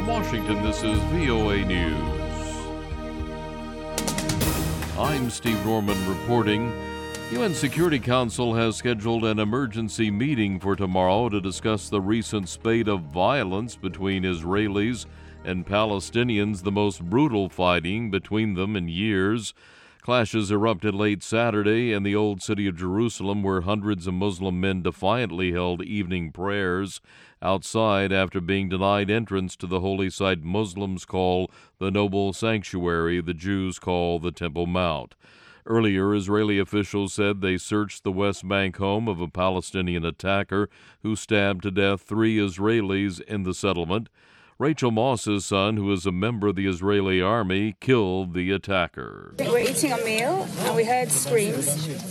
From Washington, this is VOA News. I'm Steve Norman reporting. UN Security Council has scheduled an emergency meeting for tomorrow to discuss the recent spate of violence between Israelis and Palestinians, the most brutal fighting between them in years. Clashes erupted late Saturday in the Old City of Jerusalem, where hundreds of Muslim men defiantly held evening prayers outside after being denied entrance to the holy site Muslims call the Noble Sanctuary, the Jews call the Temple Mount. Earlier, Israeli officials said they searched the West Bank home of a Palestinian attacker who stabbed to death 3 Israelis in the settlement. Rachel Moss's son, who is a member of the Israeli army, killed the attacker. We were eating a meal and we heard screams.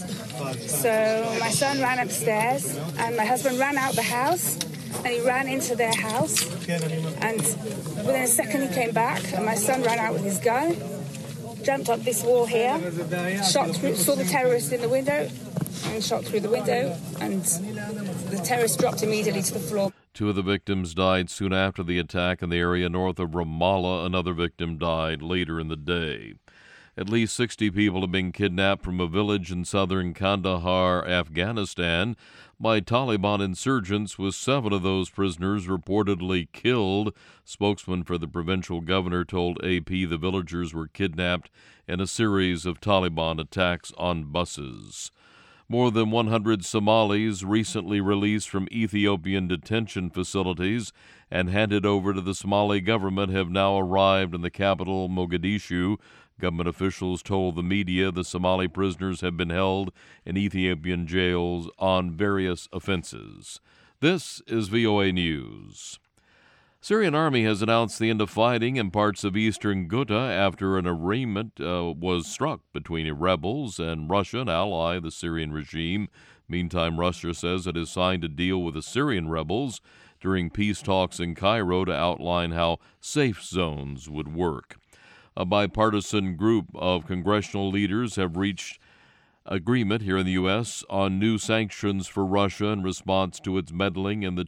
So my son ran upstairs and my husband ran out the house and he ran into their house. And within a second he came back and my son ran out with his gun, jumped up this wall here, shot through, saw the terrorist in the window and shot through the window, and the terrorist dropped immediately to the floor. 2 of the victims died soon after the attack in the area north of Ramallah. Another victim died later in the day. At least 60 people have been kidnapped from a village in southern Kandahar, Afghanistan, by Taliban insurgents, with 7 of those prisoners reportedly killed. Spokesman for the provincial governor told AP the villagers were kidnapped in a series of Taliban attacks on buses. More than 100 Somalis recently released from Ethiopian detention facilities and handed over to the Somali government have now arrived in the capital, Mogadishu. Government officials told the media the Somali prisoners have been held in Ethiopian jails on various offenses. This is VOA News. Syrian army has announced the end of fighting in parts of eastern Ghouta after an agreement was struck between rebels and Russia, an ally of the Syrian regime. Meantime, Russia says it has signed a deal with the Syrian rebels during peace talks in Cairo to outline how safe zones would work. A bipartisan group of congressional leaders have reached agreement here in the U.S. on new sanctions for Russia in response to its meddling in the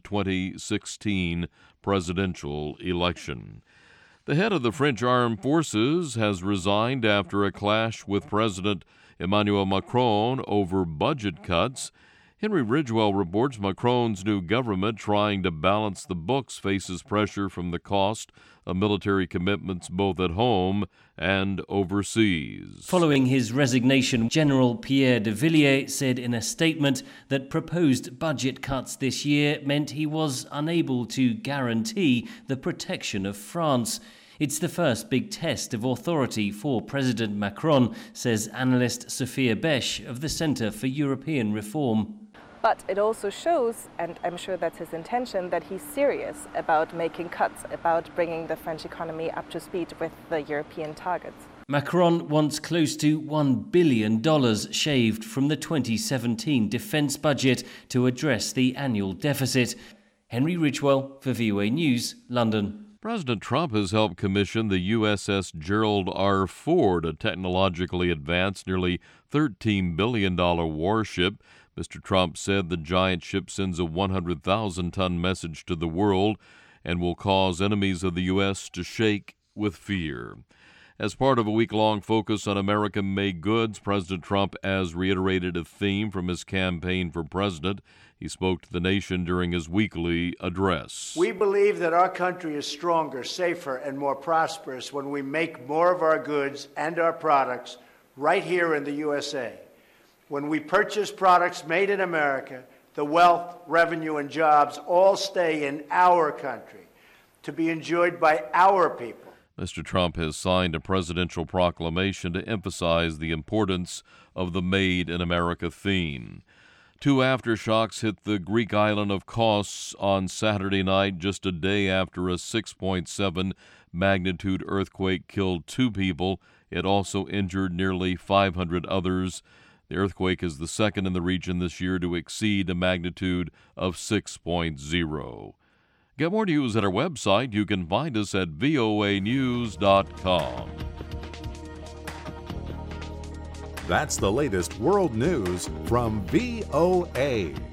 2016 presidential election. The head of the French armed forces has resigned after a clash with President Emmanuel Macron over budget cuts. Henry Ridgwell reports Macron's new government, trying to balance the books, faces pressure from the cost of military commitments both at home and overseas. Following his resignation, General Pierre de Villiers said in a statement that proposed budget cuts this year meant he was unable to guarantee the protection of France. It's the first big test of authority for President Macron, says analyst Sophia Besch of the Centre for European Reform. But it also shows, and I'm sure that's his intention, that he's serious about making cuts, about bringing the French economy up to speed with the European targets. Macron wants close to $1 billion shaved from the 2017 defence budget to address the annual deficit. Henry Ridgwell for VOA News, London. President Trump has helped commission the USS Gerald R. Ford, a technologically advanced, nearly $13 billion warship. Mr. Trump said the giant ship sends a 100,000-ton message to the world and will cause enemies of the U.S. to shake with fear. As part of a week-long focus on American-made goods, President Trump has reiterated a theme from his campaign for president. He spoke to the nation during his weekly address. We believe that our country is stronger, safer, and more prosperous when we make more of our goods and our products right here in the USA. When we purchase products made in America, the wealth, revenue, and jobs all stay in our country to be enjoyed by our people. Mr. Trump has signed a presidential proclamation to emphasize the importance of the Made in America theme. 2 aftershocks hit the Greek island of Kos on Saturday night, just a day after a 6.7 magnitude earthquake killed 2 people. It also injured nearly 500 others. The earthquake is the second in the region this year to exceed a magnitude of 6.0. Get more news at our website. You can find us at voanews.com. That's the latest world news from VOA.